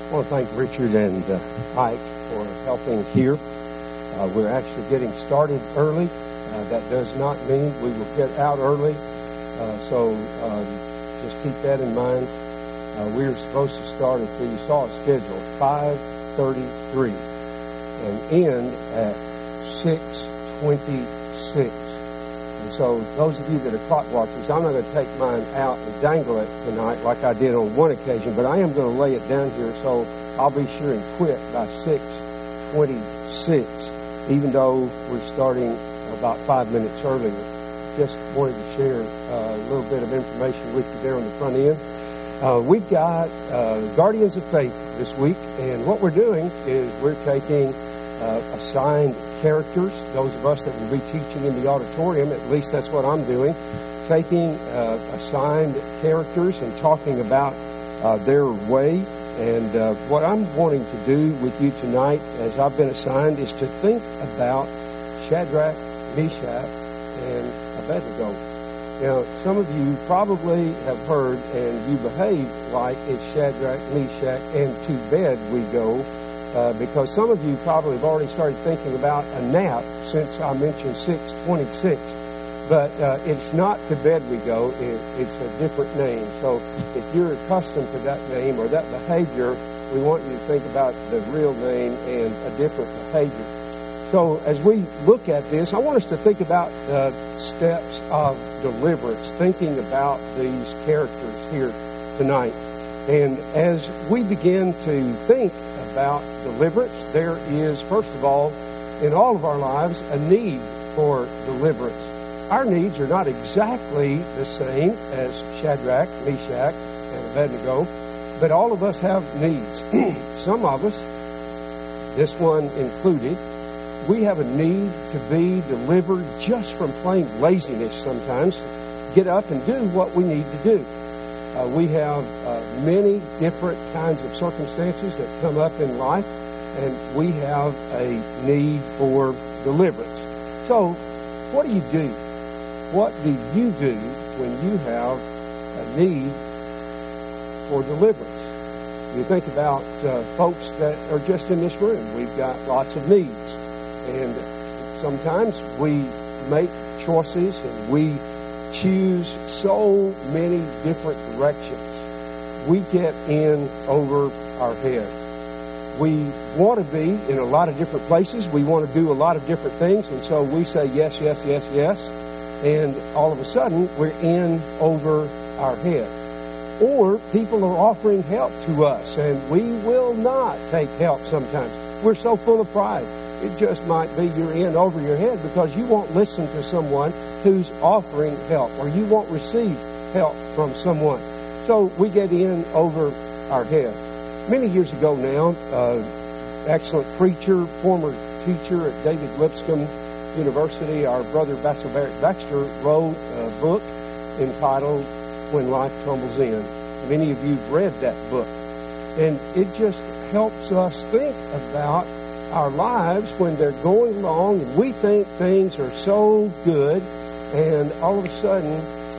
I want to thank Richard and Ike for helping here. We're actually getting started early. That does not mean we will get out early. So just keep that in mind. We were supposed to start at you saw it scheduled, 5:33 and end at 6:26. And so those of you that are clock watchers, I'm not going to take mine out and dangle it tonight like I did on one occasion, but I am going to lay it down here so I'll be sure and quit by 6:26, even though we're starting about 5 minutes earlier. Just wanted to share a little bit of information with you there on the front end. We've got Guardians of Faith this week, and what we're doing is we're taking assigned characters, those of us that will be teaching in the auditorium, at least that's what I'm doing, taking assigned characters and talking about their way. And what I'm wanting to do with you tonight, as I've been assigned, is to think about Shadrach, Meshach, and Abednego. Now, some of you probably have heard, and you behave like it's Shadrach, Meshach, and to bed we go, because some of you probably have already started thinking about a nap since I mentioned 6:26. But it's not to bed we go. It's a different name. So if you're accustomed to that name or that behavior, we want you to think about the real name and a different behavior. So as we look at this, I want us to think about the steps of deliverance, thinking about these characters here tonight. And as we begin to think about deliverance, there is, first of all, in all of our lives, a need for deliverance. Our needs are not exactly the same as Shadrach, Meshach, and Abednego, but all of us have needs. Some of us, this one included, we have a need to be delivered just from plain laziness sometimes. Get up and do what we need to do. We have many different kinds of circumstances that come up in life, and we have a need for deliverance. So, what do you do? What do you do when you have a need for deliverance? You think about folks that are just in this room. We've got lots of needs. And sometimes we make choices and we choose so many different directions. We get in over our head. We want to be in a lot of different places. We want to do a lot of different things. And so we say yes, yes, yes, yes. And all of a sudden, we're in over our head. Or people are offering help to us, and we will not take help sometimes. We're so full of pride. It just might be you're in over your head because you won't listen to someone who's offering help, or you won't receive help from someone. So we get in over our head. Many years ago now, excellent preacher, former teacher at David Lipscomb University, our brother Basil Barrett Baxter wrote a book entitled When Life Tumbles In. Many of you have read that book. And it just helps us think about our lives when they're going along and we think things are so good, and all of a sudden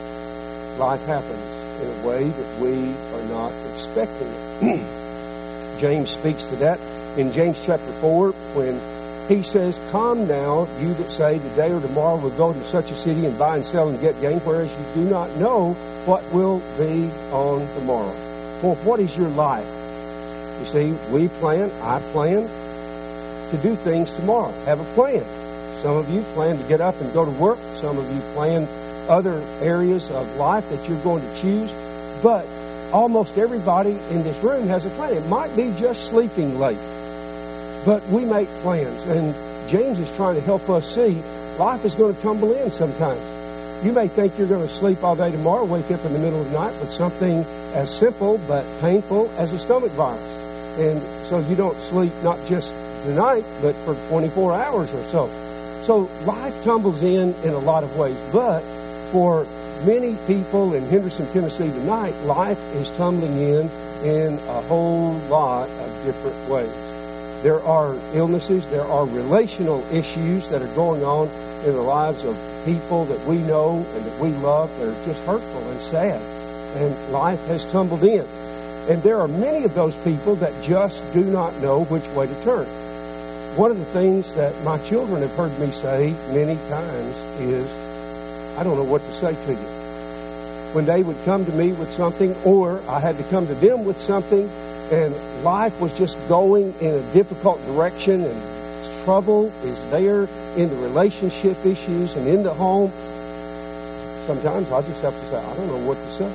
life happens in a way that we are not expecting it. James speaks to that in James chapter 4 when he says, "Come now, you that say today or tomorrow we'll go to such a city and buy and sell and get gain, whereas you do not know what will be on tomorrow." For what is your life? You see, we plan, I plan to do things tomorrow. Have a plan. Some of you plan to get up and go to work. Some of you plan other areas of life that you're going to choose. But almost everybody in this room has a plan. It might be just sleeping late. But we make plans, and James is trying to help us see life is going to tumble in sometimes. You may think you're going to sleep all day tomorrow, wake up in the middle of the night with something as simple but painful as a stomach virus. And so you don't sleep not just tonight, but for 24 hours or so. So life tumbles in a lot of ways. But for many people in Henderson, Tennessee tonight, life is tumbling in a whole lot of different ways. There are illnesses, there are relational issues that are going on in the lives of people that we know and that we love that are just hurtful and sad. And life has tumbled in. And there are many of those people that just do not know which way to turn. One of the things that my children have heard me say many times is, I don't know what to say to you. When they would come to me with something, or I had to come to them with something, and life was just going in a difficult direction, and trouble is there in the relationship issues and in the home, sometimes I just have to say, I don't know what to say.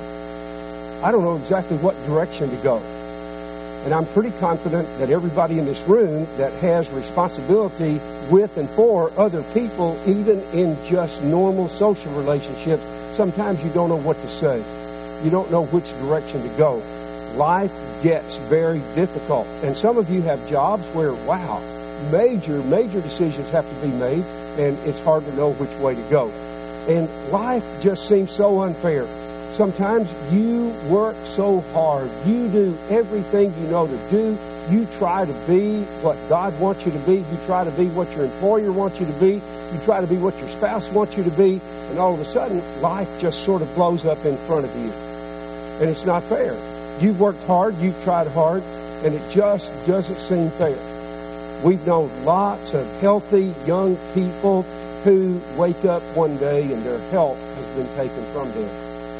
I don't know exactly what direction to go. And I'm pretty confident that everybody in this room that has responsibility with and for other people, even in just normal social relationships, sometimes you don't know what to say. You don't know which direction to go. Life gets very difficult. And some of you have jobs where, wow, major decisions have to be made, and it's hard to know which way to go. And life just seems so unfair. Sometimes you work so hard. You do everything you know to do. You try to be what God wants you to be. You try to be what your employer wants you to be. You try to be what your spouse wants you to be. And all of a sudden, life just sort of blows up in front of you. And it's not fair. You've worked hard. You've tried hard. And it just doesn't seem fair. We've known lots of healthy young people who wake up one day and their health has been taken from them.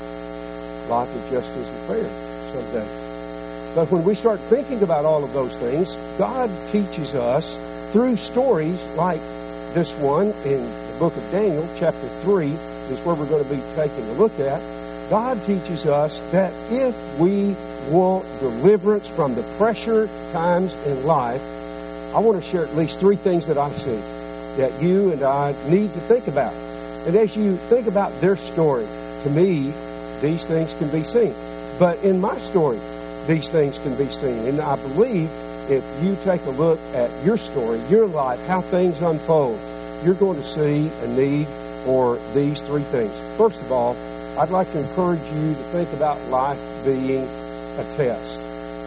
Life is just isn't fair some days. But when we start thinking about all of those things, God teaches us through stories like this one in the book of Daniel, chapter 3, is where we're going to be taking a look at. God teaches us that if we want deliverance from the pressure times in life, I want to share at least 3 things that I see that you and I need to think about. And as you think about their story, to me, these things can be seen. But in my story, these things can be seen. And I believe if you take a look at your story, your life, how things unfold, you're going to see a need for these 3 things. First of all, I'd like to encourage you to think about life being a test.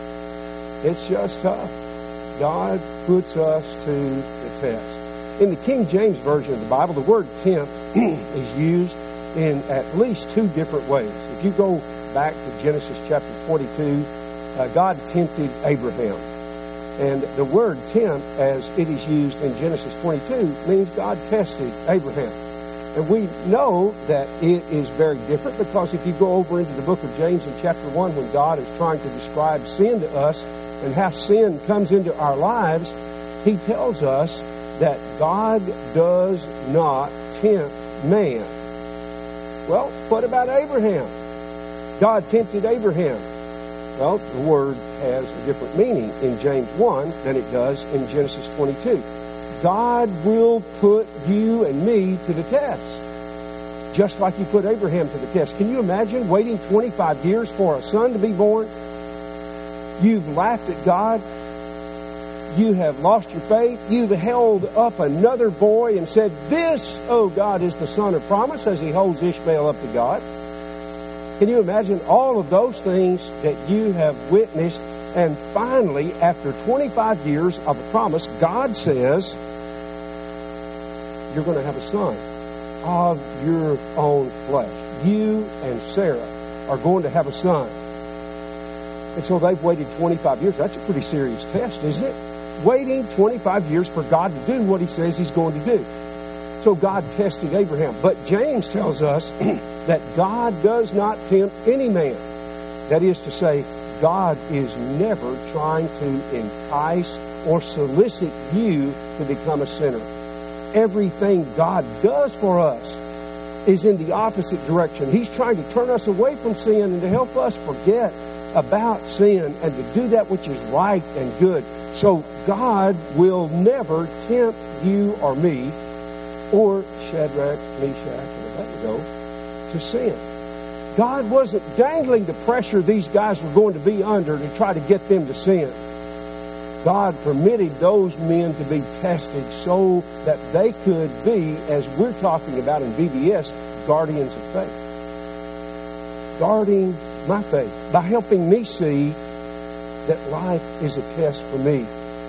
It's just tough. God puts us to the test. In the King James Version of the Bible, the word tempt is used in at least 2 different ways. If you go back to Genesis chapter 22, God tempted Abraham. And the word tempt, as it is used in Genesis 22, means God tested Abraham. And we know that it is very different because if you go over into the book of James in chapter 1, when God is trying to describe sin to us and how sin comes into our lives, He tells us that God does not tempt man. Well, what about Abraham? God tempted Abraham. Well, the word has a different meaning in James 1 than it does in Genesis 22. God will put you and me to the test, just like He put Abraham to the test. Can you imagine waiting 25 years for a son to be born? You've laughed at God. You have lost your faith. You've held up another boy and said, this, oh God, is the son of promise, as he holds Ishmael up to God. Can you imagine all of those things that you have witnessed? And finally, after 25 years of a promise, God says, you're going to have a son of your own flesh. You and Sarah are going to have a son. And so they've waited 25 years. That's a pretty serious test, isn't it? Waiting 25 years for God to do what He says He's going to do. So God tested Abraham. But James tells us that God does not tempt any man. That is to say, God is never trying to entice or solicit you to become a sinner. Everything God does for us is in the opposite direction. He's trying to turn us away from sin and to help us forget about sin and to do that which is right and good. So God will never tempt you or me or Shadrach, Meshach, and Abednego to sin. God wasn't dangling the pressure these guys were going to be under to try to get them to sin. God permitted those men to be tested so that they could be, as we're talking about in VBS, guardians of faith. Guarding my faith by helping me see that life is a test for me.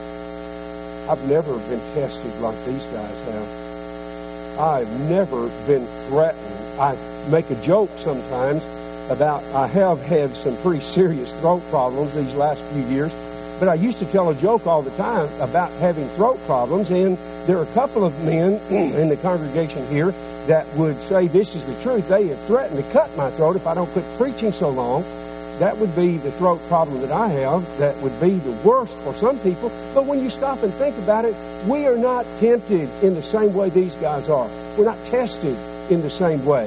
I've never been tested like these guys have. I've never been threatened. I make a joke sometimes about, I have had some pretty serious throat problems these last few years, but I used to tell a joke all the time about having throat problems, and there are a couple of men in the congregation here that would say this is the truth. They have threatened to cut my throat if I don't quit preaching so long. That would be the throat problem that I have. That would be the worst for some people. But when you stop and think about it, we are not tempted in the same way these guys are. We're not tested in the same way.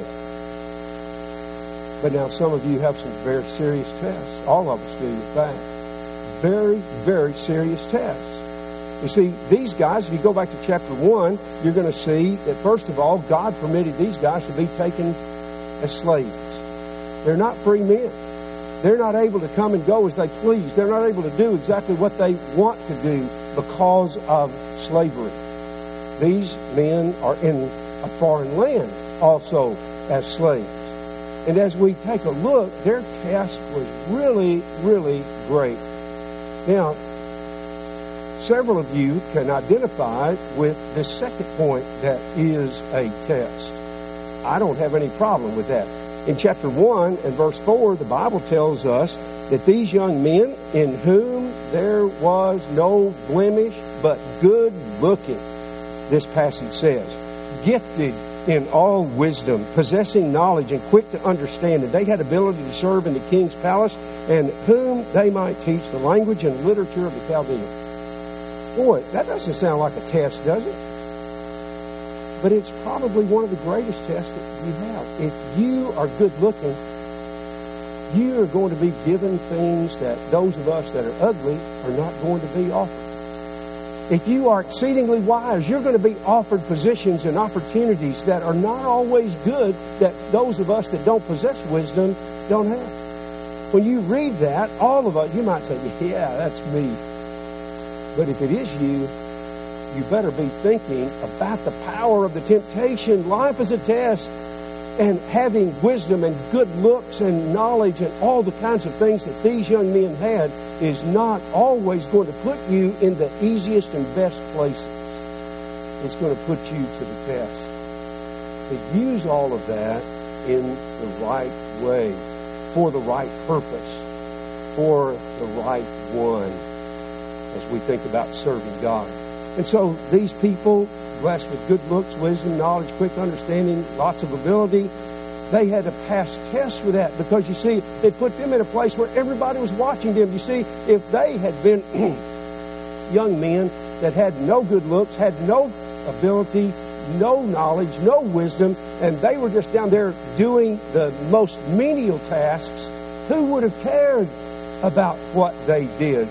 But now some of you have some very serious tests. All of us do, in fact. Very, very serious tests. You see, these guys, if you go back to chapter 1, you're going to see that, first of all, God permitted these guys to be taken as slaves. They're not free men. They're not able to come and go as they please. They're not able to do exactly what they want to do because of slavery. These men are in a foreign land also as slaves. And as we take a look, their test was really, really great. Now, several of you can identify with this second point that is a test. I don't have any problem with that. In chapter 1 and verse 4, the Bible tells us that these young men, in whom there was no blemish, but good looking, this passage says, gifted in all wisdom, possessing knowledge and quick to understand, and they had ability to serve in the king's palace, and whom they might teach the language and literature of the Chaldeans. Boy, that doesn't sound like a test, does it? But it's probably one of the greatest tests that you have. If you are good looking, you are going to be given things that those of us that are ugly are not going to be offered. If you are exceedingly wise, you're going to be offered positions and opportunities that are not always good, that those of us that don't possess wisdom don't have. When you read that, all of us, you might say, yeah, that's me. But if it is you, you better be thinking about the power of the temptation. Life is a test. And having wisdom and good looks and knowledge and all the kinds of things that these young men had is not always going to put you in the easiest and best places. It's going to put you to the test. But use all of that in the right way, for the right purpose, for the right one, as we think about serving God. And so these people, blessed with good looks, wisdom, knowledge, quick understanding, lots of ability, they had to pass tests with that, because you see, it put them in a place where everybody was watching them. You see, if they had been young men that had no good looks, had no ability, no knowledge, no wisdom, and they were just down there doing the most menial tasks, who would have cared about what they did?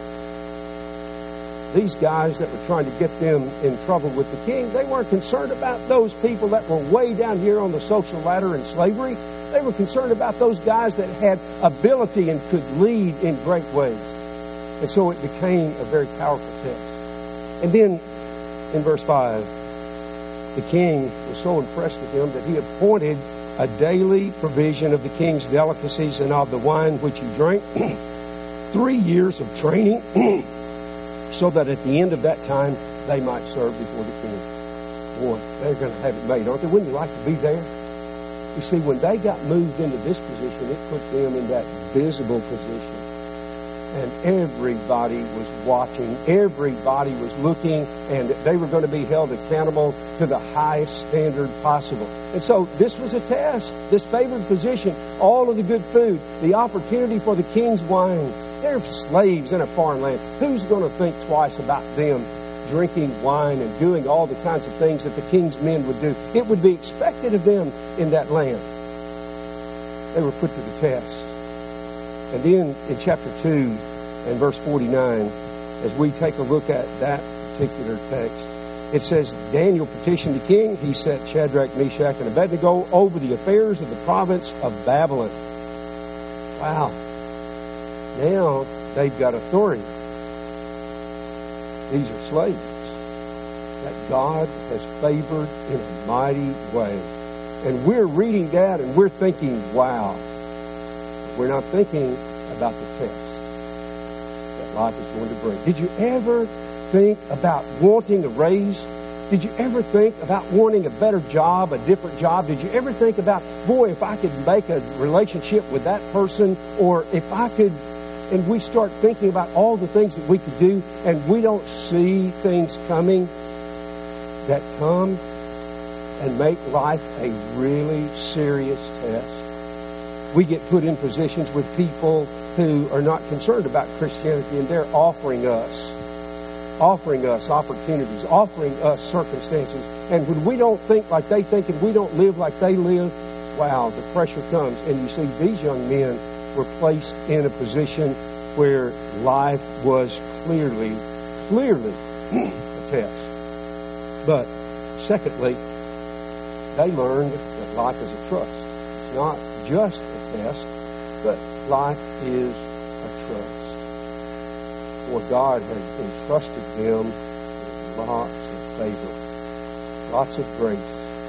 These guys that were trying to get them in trouble with the king, they weren't concerned about those people that were way down here on the social ladder in slavery. They were concerned about those guys that had ability and could lead in great ways. And so it became a very powerful test. And then in verse 5, the king was so impressed with him that he appointed a daily provision of the king's delicacies and of the wine which he drank, 3 years of training, so that at the end of that time, they might serve before the king. Boy, they're going to have it made, aren't they? Wouldn't you like to be there? You see, when they got moved into this position, it put them in that visible position. And everybody was watching. Everybody was looking. And they were going to be held accountable to the highest standard possible. And so this was a test. This favored position, all of the good food, the opportunity for the king's wine. They're slaves in a foreign land. Who's going to think twice about them drinking wine and doing all the kinds of things that the king's men would do? It would be expected of them in that land. They were put to the test. And then in chapter 2 and verse 49, as we take a look at that particular text, it says, Daniel petitioned the king. He set Shadrach, Meshach, and Abednego over the affairs of the province of Babylon. Wow. Now they've got authority. These are slaves that God has favored in a mighty way. And we're reading that and we're thinking, wow. We're not thinking about the test that life is going to bring. Did you ever think about wanting a raise? Did you ever think about wanting a better job, a different job? Did you ever think about, boy, if I could make a relationship with that person, or if I could, and we start thinking about all the things that we could do, and we don't see things coming that come and make life a really serious test. We get put in positions with people who are not concerned about Christianity, and they're offering us opportunities, offering us circumstances. And when we don't think like they think and we don't live like they live, wow, the pressure comes. And you see, these young men were placed in a position where life was clearly a test. But secondly, they learned that life is a trust. It's not just a test, but life is a trust. For God had entrusted them with lots of favor, lots of grace.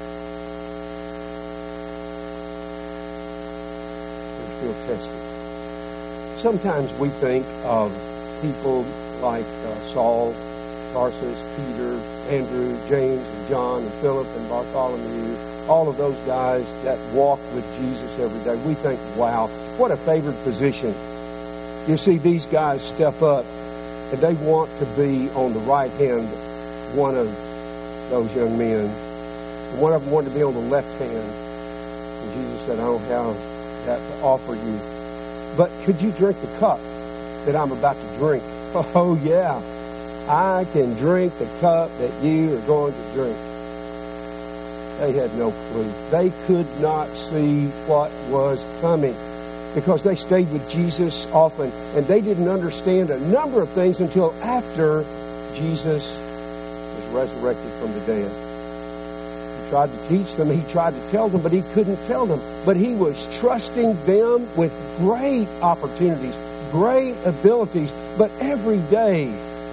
They're still tested. Sometimes we think of people like Saul, Tarsus, Peter, Andrew, James, and John, and Philip, and Bartholomew, all of those guys that walked with Jesus every day. We think, wow, what a favored position. You see, these guys step up, and they want to be on the right hand, one of those young men. And one of them wanted to be on the left hand. And Jesus said, I don't have that to offer you. But could you drink the cup that I'm about to drink? Oh, yeah. I can drink the cup that you are going to drink. They had no clue. They could not see what was coming because they stayed with Jesus often, and they didn't understand a number of things until after Jesus was resurrected from the dead. He tried to teach them, he tried to tell them, but he couldn't tell them. But he was trusting them with great opportunities, great abilities, but every day,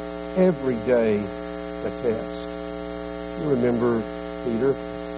a test. You remember Peter?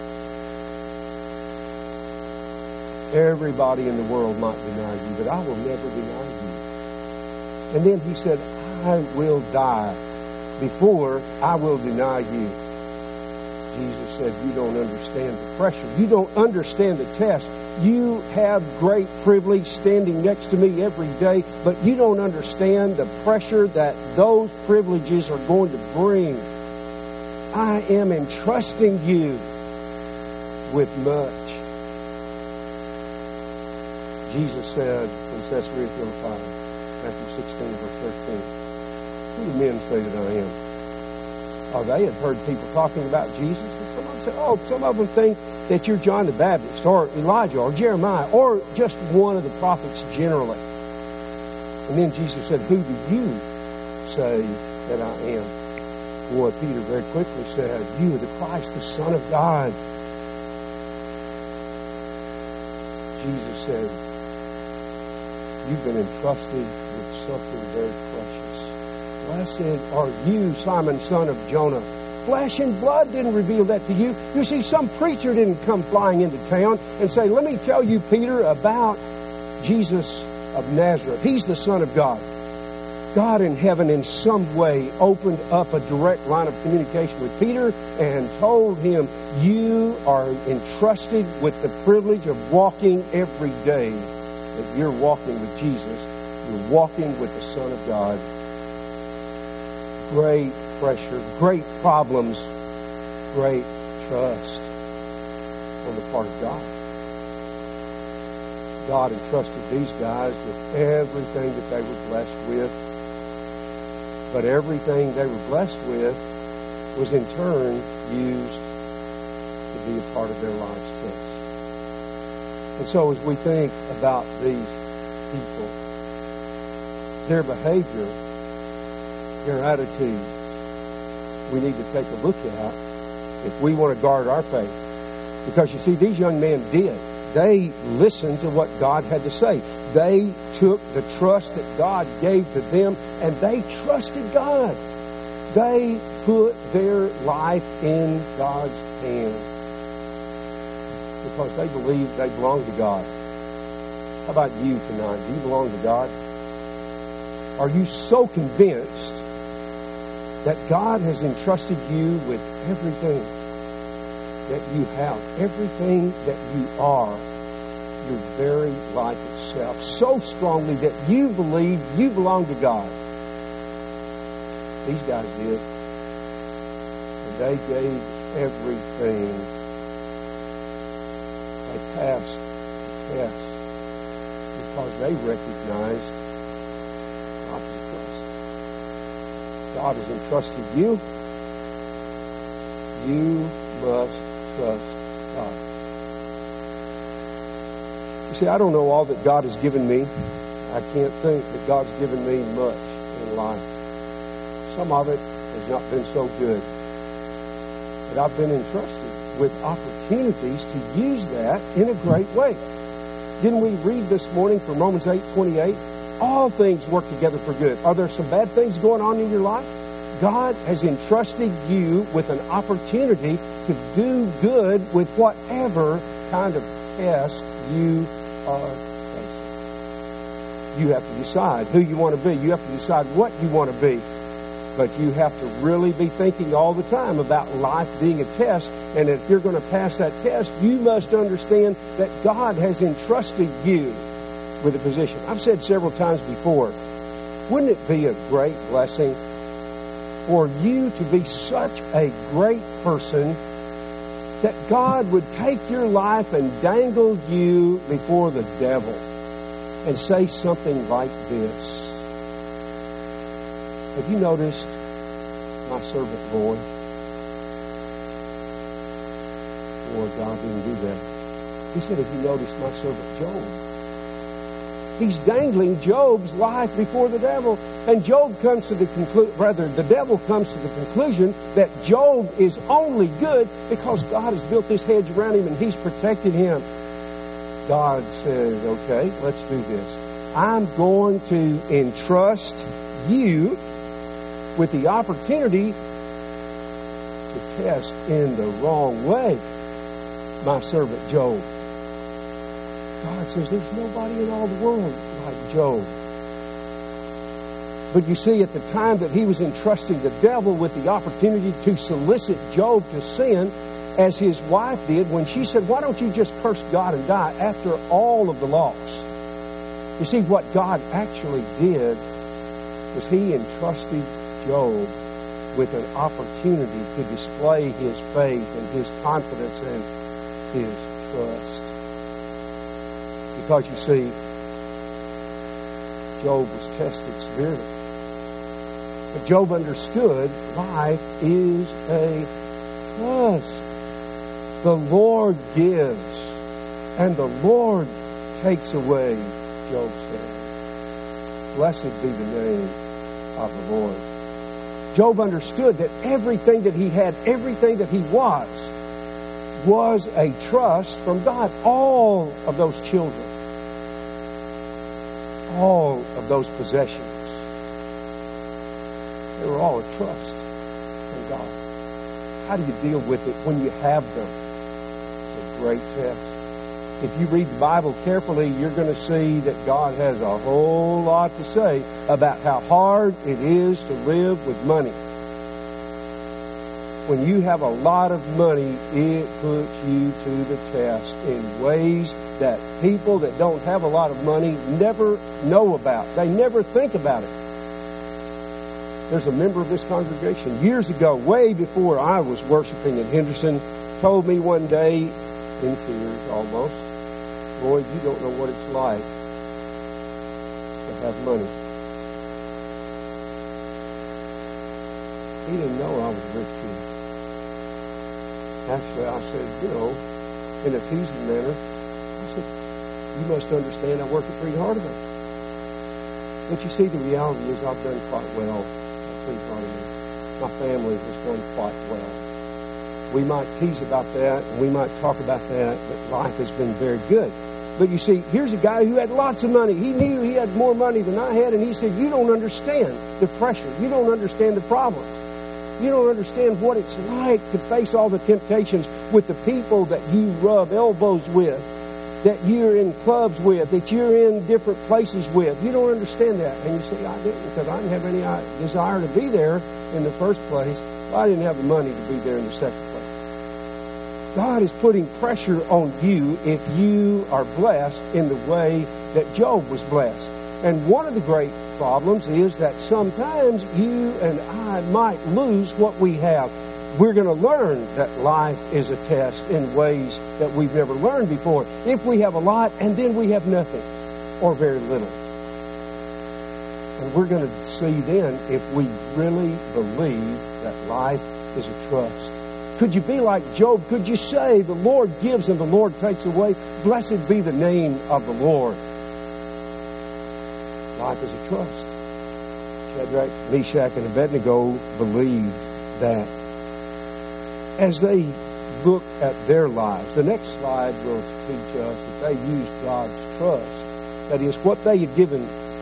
Everybody in the world might deny you, but I will never deny you. And then he said, I will die before I will deny you. Jesus said, you don't understand the pressure. You don't understand the test. You have great privilege standing next to me every day, but you don't understand the pressure that those privileges are going to bring. I am entrusting you with much. Jesus said in Caesarea Philippi, Matthew 16, verse 13, who do men say that I am? Oh, they had heard people talking about Jesus. And some of them said, some of them think that you're John the Baptist or Elijah or Jeremiah or just one of the prophets generally. And then Jesus said, who do you say that I am? Boy, Peter very quickly said, you are the Christ, the Son of God. Jesus said, you've been entrusted with something very precious. Blessed are you, Simon, son of Jonah. Flesh and blood didn't reveal that to you. You see, some preacher didn't come flying into town and say, let me tell you, Peter, about Jesus of Nazareth. He's the Son of God. God in heaven in some way opened up a direct line of communication with Peter and told him, you are entrusted with the privilege of walking every day. That you're walking with Jesus. You're walking with the Son of God. Great pressure, great problems, great trust on the part of God. God entrusted these guys with everything that they were blessed with. But everything they were blessed with was in turn used to be a part of their lives too. And so as we think about these people, their behavior, their attitude, we need to take a look at if we want to guard our faith. Because you see, these young men did. They listened to what God had to say. They took the trust that God gave to them, and they trusted God. They put their life in God's hands because they believed they belonged to God. How about you tonight? Do you belong to God? Are you so convinced that God has entrusted you with everything that you have, everything that you are, your very life itself, so strongly that you believe you belong to God. These guys did. And they gave everything. They passed the test because they recognized God was trust. God has entrusted you. You must trust God. You see, I don't know all that God has given me. I can't think that God's given me much in life. Some of it has not been so good. But I've been entrusted with opportunities to use that in a great way. Didn't we read this morning from Romans 8:28? All things work together for good. Are there some bad things going on in your life? God has entrusted you with an opportunity to do good with whatever kind of test you are facing. You have to decide who you want to be. You have to decide what you want to be. But you have to really be thinking all the time about life being a test. And if you're going to pass that test, you must understand that God has entrusted you with a position. I've said several times before, wouldn't it be a great blessing for you to be such a great person that God would take your life and dangle you before the devil and say something like this? Have you noticed my servant boy? Or God didn't do that. He said, have you noticed my servant Job? He's dangling Job's life before the devil. And Job comes to the the devil comes to the conclusion that Job is only good because God has built this hedge around him and He's protected him. God says, okay, let's do this. I'm going to entrust you with the opportunity to test in the wrong way my servant Job. God says there's nobody in all the world like Job. But you see, at the time that he was entrusting the devil with the opportunity to solicit Job to sin, as his wife did, when she said, why don't you just curse God and die after all of the loss? You see, what God actually did was He entrusted Job with an opportunity to display his faith and his confidence and his trust. Because you see, Job was tested severely. But Job understood life is a trust. The Lord gives and the Lord takes away, Job said. Blessed be the name of the Lord. Job understood that everything that he had, everything that he was a trust from God. All of those children, all of those possessions, they were all a trust from God. How do you deal with it when you have them? It's a great test. If you read the Bible carefully, you're going to see that God has a whole lot to say about how hard it is to live with money. When you have a lot of money, it puts you to the test in ways that people that don't have a lot of money never know about. They never think about it. There's a member of this congregation years ago, way before I was worshiping in Henderson, told me one day, in tears almost, boy, you don't know what it's like to have money. He didn't know I was a rich kid. Actually, I said, in a teasing manner, I said, you must understand I worked pretty hard at it. But you see, the reality is I've done quite well. Pretty hard at it. My family has done quite well. We might tease about that, and we might talk about that, but life has been very good. But you see, here's a guy who had lots of money. He knew he had more money than I had, and he said, you don't understand the pressure. You don't understand the problems. You don't understand what it's like to face all the temptations with the people that you rub elbows with. that you're in clubs with, that you're in different places with. You don't understand that. And you say, I didn't, because I didn't have any desire to be there in the first place. I didn't have the money to be there in the second place. God is putting pressure on you if you are blessed in the way that Job was blessed. And one of the great problems is that sometimes you and I might lose what we have. We're going to learn that life is a test in ways that we've never learned before. If we have a lot and then we have nothing or very little. And we're going to see then if we really believe that life is a trust. Could you be like Job? Could you say, the Lord gives and the Lord takes away? Blessed be the name of the Lord. Life is a trust. Shadrach, Meshach, and Abednego believed that. As they look at their lives, the next slide will teach us that they used God's trust. That is, what He had given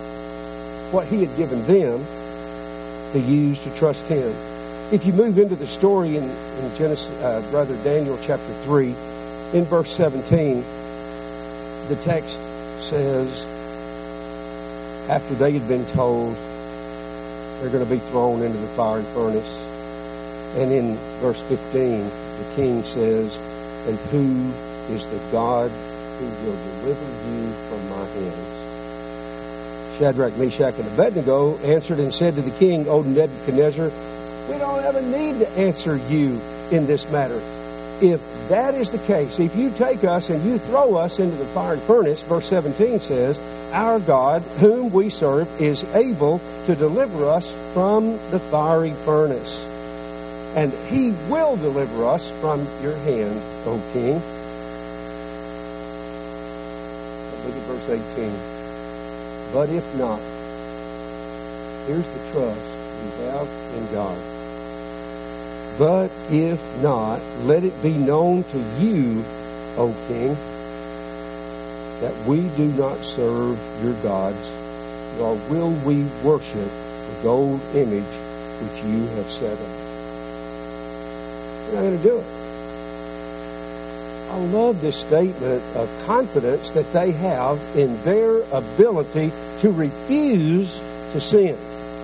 them to use to trust Him. If you move into the story in Genesis, Daniel chapter 3, in verse 17, the text says, after they had been told they're going to be thrown into the fiery furnace, and in verse 15, the king says, and who is the God who will deliver you from my hands? Shadrach, Meshach, and Abednego answered and said to the king, O Nebuchadnezzar, we don't have a need to answer you in this matter. If that is the case, if you take us and you throw us into the fiery furnace, verse 17 says, our God, whom we serve, is able to deliver us from the fiery furnace. And He will deliver us from your hand, O king. Look at verse 18. But if not, here's the trust we have in God. But if not, let it be known to you, O king, that we do not serve your gods, nor will we worship the gold image which you have set up. We're not going to do it. I love this statement of confidence that they have in their ability to refuse to sin.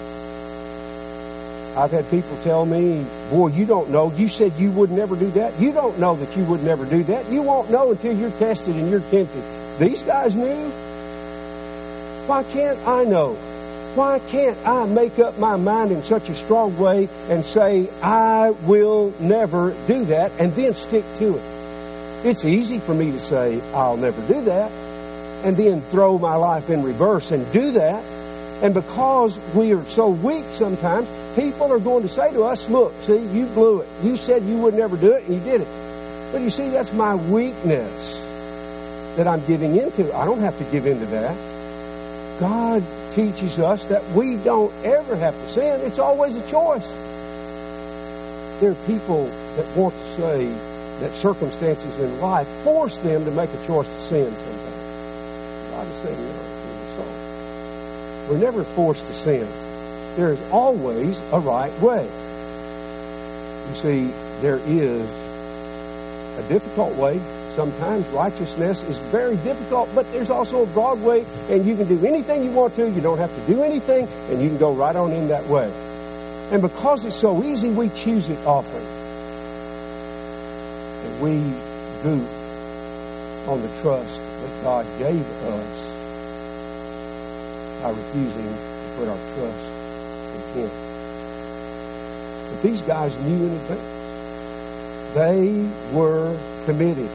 I've had people tell me, boy, you don't know. You said you would never do that. You don't know that you would never do that. You won't know until you're tested and you're tempted. These guys knew. Why can't I know? Why can't I make up my mind in such a strong way and say, I will never do that, and then stick to it? It's easy for me to say, I'll never do that, and then throw my life in reverse and do that. And because we are so weak sometimes, people are going to say to us, look, see, you blew it. You said you would never do it, and you did it. But you see, that's my weakness that I'm giving into. I don't have to give into that. God teaches us that we don't ever have to sin. It's always a choice. There are people that want to say that circumstances in life force them to make a choice to sin sometimes. God is saying no. We're never forced to sin. There is always a right way. You see, there is a difficult way. Sometimes righteousness is very difficult, but there's also a broad way, and you can do anything you want to. You don't have to do anything, and you can go right on in that way. And because it's so easy, we choose it often. And we goof on the trust that God gave us by refusing to put our trust in Him. But these guys knew in advance. They were committed.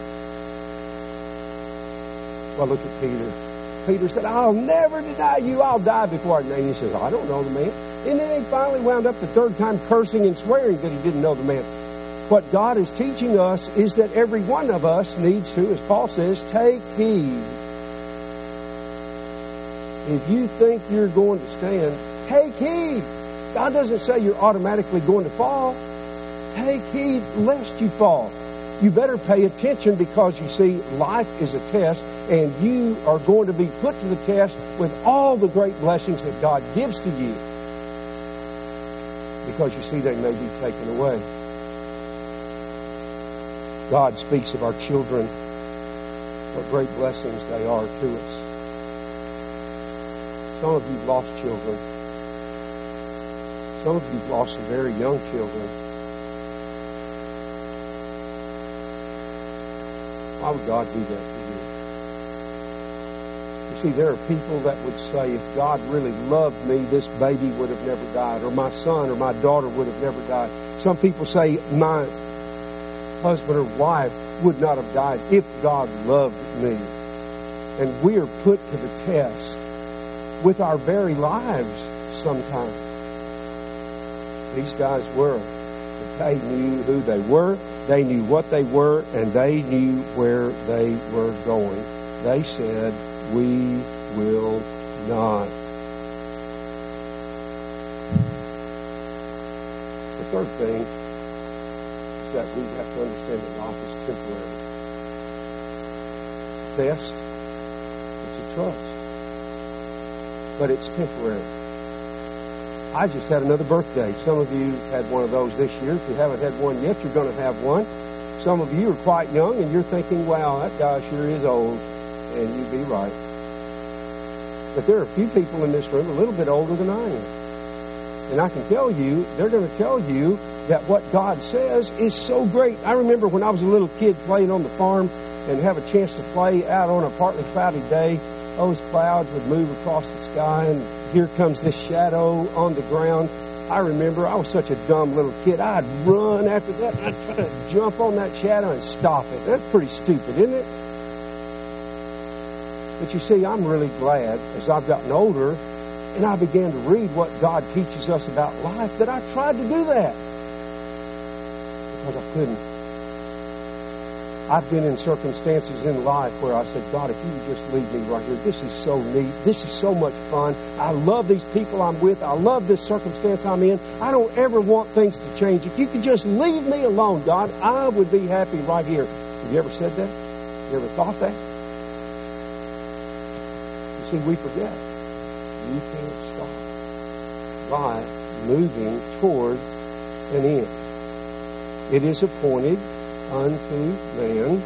Well, look at Peter. Peter said, I'll never deny you. I'll die before I deny you. And he says, I don't know the man. And then he finally wound up the third time cursing and swearing that he didn't know the man. What God is teaching us is that every one of us needs to, as Paul says, take heed. If you think you're going to stand, take heed. God doesn't say you're automatically going to fall. Take heed lest you fall. You better pay attention, because you see, life is a test, and you are going to be put to the test with all the great blessings that God gives to you. Because you see, they may be taken away. God speaks of our children what great blessings they are to us. Some of you have lost children. Some of you have lost some very young children. Why would God do that to you? You see, there are people that would say, if God really loved me, this baby would have never died, or my son or my daughter would have never died. Some people say, my husband or wife would not have died if God loved me. And we are put to the test with our very lives sometimes. These guys were. They knew who they were, they knew what they were, and they knew where they were going. They said, we will not. The third thing is that we have to understand that life is temporary. It's a test, it's a trust, but it's temporary. I just had another birthday. Some of you had one of those this year. If you haven't had one yet, you're going to have one. Some of you are quite young and you're thinking, wow, that guy sure is old. And you'd be right. But there are a few people in this room a little bit older than I am. And I can tell you, they're going to tell you that what God says is so great. I remember when I was a little kid playing on the farm and have a chance to play out on a partly cloudy day, those clouds would move across the sky and here comes this shadow on the ground. I remember I was such a dumb little kid. I'd run after that and I'd try to jump on that shadow and stop it. That's pretty stupid, isn't it? But you see, I'm really glad as I've gotten older and I began to read what God teaches us about life that I tried to do that. Because I couldn't. I've been in circumstances in life where I said, God, if you would just leave me right here. This is so neat. This is so much fun. I love these people I'm with. I love this circumstance I'm in. I don't ever want things to change. If you could just leave me alone, God, I would be happy right here. Have you ever said that? You ever thought that? You see, we forget. You can't stop life moving toward an end. It is appointed unto man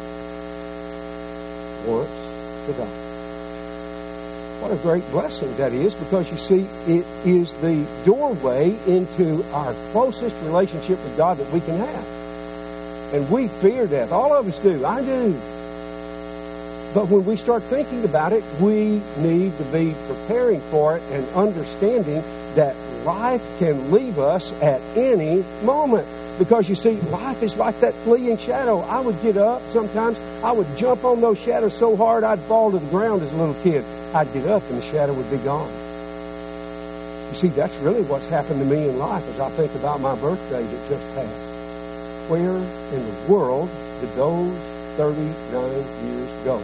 once to die. What a great blessing that is, because you see, it is the doorway into our closest relationship with God that we can have. And we fear death. All of us do. I do. But when we start thinking about it, we need to be preparing for it and understanding that life can leave us at any moment. Because you see, life is like that fleeing shadow. I would get up sometimes. I would jump on those shadows so hard I'd fall to the ground as a little kid. I'd get up and the shadow would be gone. You see, that's really what's happened to me in life as I think about my birthday that just passed. Where in the world did those 39 years go?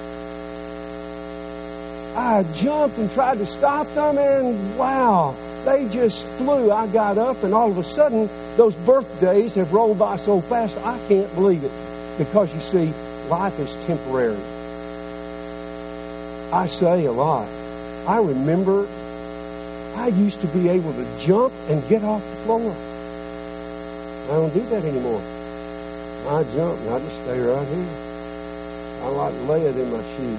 I jumped and tried to stop them, and wow, they just flew. I got up, and all of a sudden, those birthdays have rolled by so fast, I can't believe it. Because you see, life is temporary. I say a lot. I remember I used to be able to jump and get off the floor. I don't do that anymore. I jump and I just stay right here. I like lead in my shoes.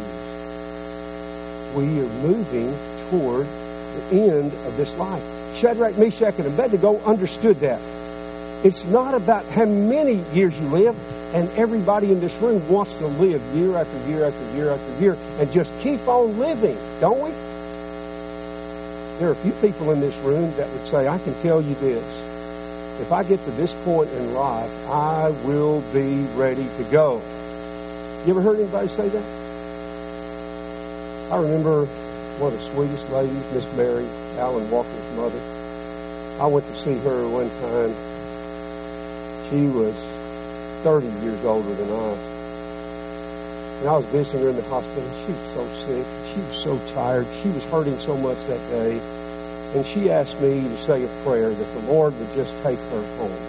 We are moving toward the end of this life. Shadrach, Meshach, and Abednego understood that. It's not about how many years you live, and everybody in this room wants to live year after year after year after year and just keep on living, don't we? There are a few people in this room that would say, I can tell you this. If I get to this point in life, I will be ready to go. You ever heard anybody say that? I remember one of the sweetest ladies, Miss Mary, Alan Walker's mother. I went to see her one time. She was 30 years older than I. And I was visiting her in the hospital. She was so sick. She was so tired. She was hurting so much that day. And she asked me to say a prayer that the Lord would just take her home.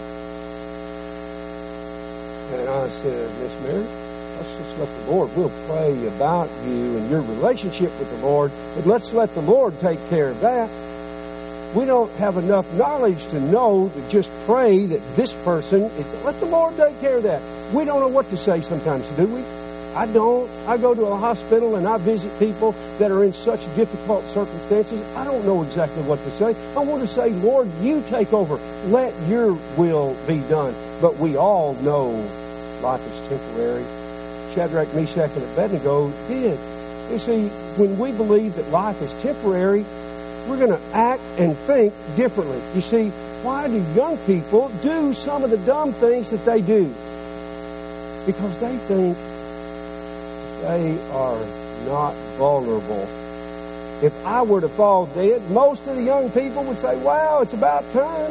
And I said, Miss Mary, let's just let the Lord, we'll pray about you and your relationship with the Lord, but let's let the Lord take care of that. We don't have enough knowledge to know to just pray that this person, let the Lord take care of that. We don't know what to say sometimes, do we? I don't. I go to a hospital and I visit people that are in such difficult circumstances. I don't know exactly what to say. I want to say, Lord, you take over. Let your will be done. But we all know life is temporary. Shadrach, Meshach, and Abednego did. You see, when we believe that life is temporary, we're going to act and think differently. You see, why do young people do some of the dumb things that they do? Because they think they are not vulnerable. If I were to fall dead, most of the young people would say, wow, it's about time.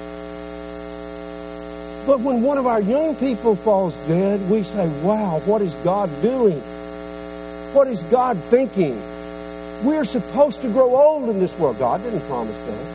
But when one of our young people falls dead, we say, wow, what is God doing? What is God thinking? We're supposed to grow old in this world. God didn't promise that.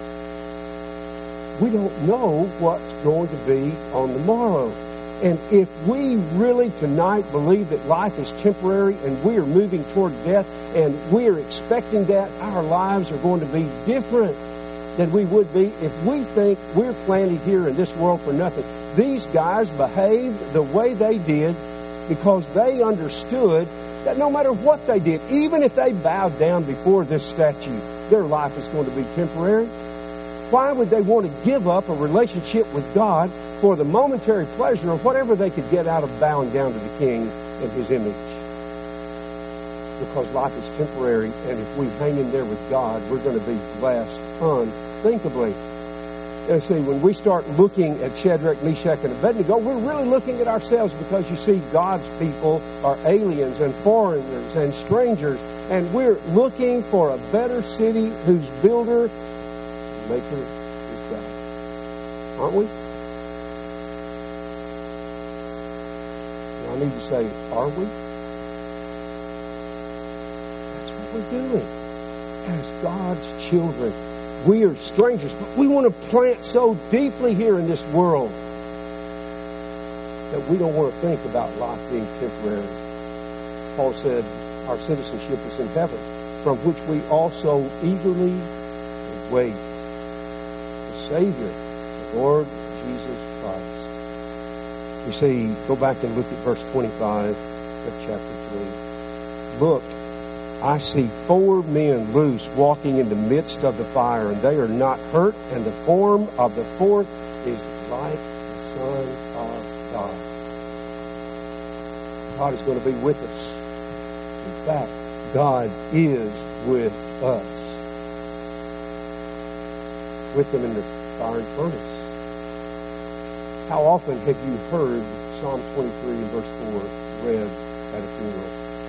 We don't know what's going to be on the morrow. And if we really tonight believe that life is temporary and we are moving toward death and we are expecting that, our lives are going to be different than we would be if we think we're planted here in this world for nothing. These guys behaved the way they did because they understood that no matter what they did, even if they bowed down before this statue, their life is going to be temporary. Why would they want to give up a relationship with God for the momentary pleasure of whatever they could get out of bowing down to the King in His image? Because life is temporary, and if we hang in there with God, we're going to be blessed unthinkably. And see, when we start looking at Shadrach, Meshach, and Abednego, we're really looking at ourselves because, you see, God's people are aliens and foreigners and strangers, and we're looking for a better city whose builder, maker is God. Aren't we? I need to say, are we? That's what we're doing as God's children. We are strangers, but we want to plant so deeply here in this world that we don't want to think about life being temporary. Paul said, our citizenship is in heaven, from which we also eagerly wait the Savior, the Lord Jesus Christ. You see, go back and look at verse 25 of chapter 3. Look, I see 4 men loose walking in the midst of the fire, and they are not hurt, and the form of the 4th is like the Son of God. God is going to be with us. In fact, God is with us. With them in the fiery furnace. How often have you heard Psalm 23 and verse 4 read at a funeral?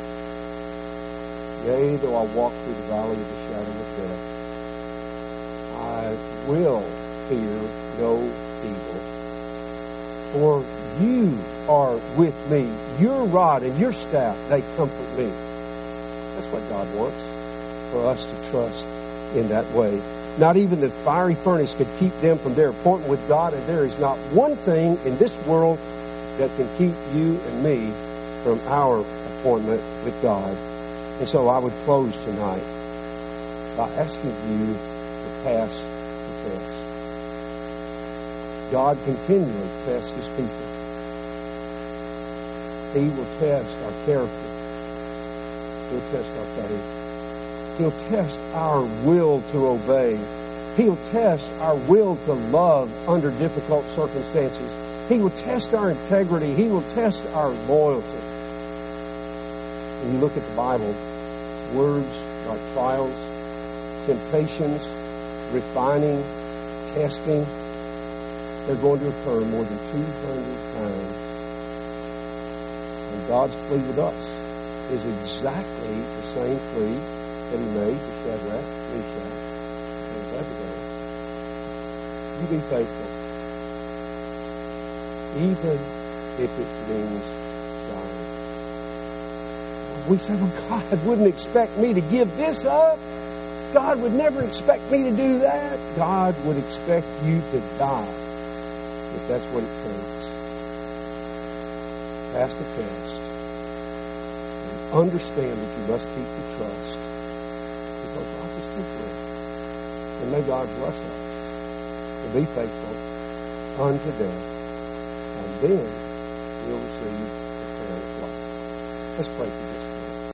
Yea, though I walk through the valley of the shadow of death, I will fear no evil. For you are with me. Your rod and your staff, they comfort me. That's what God wants, for us to trust in that way. Not even the fiery furnace could keep them from their appointment with God, and there is not one thing in this world that can keep you and me from our appointment with God. And so I would close tonight by asking you to pass the test. God continually tests His people. He will test our character. He'll test our faith. He'll test our will to obey. He'll test our will to love under difficult circumstances. He will test our integrity. He will test our loyalty. When you look at the Bible, words like trials, temptations, refining, testing, they're going to occur more than 200 times. And God's plea with us is exactly the same plea that He made to Shadrach, Meshach, and Abednego. You be faithful, even if it means dying. We say, well, God wouldn't expect me to give this up. God would never expect me to do that. God would expect you to die if that's what it takes. Pass the test. And understand that you must keep the trust, because life is temporary. And may God bless us to be faithful unto death. And then we'll receive the crown of life. Let's pray for just a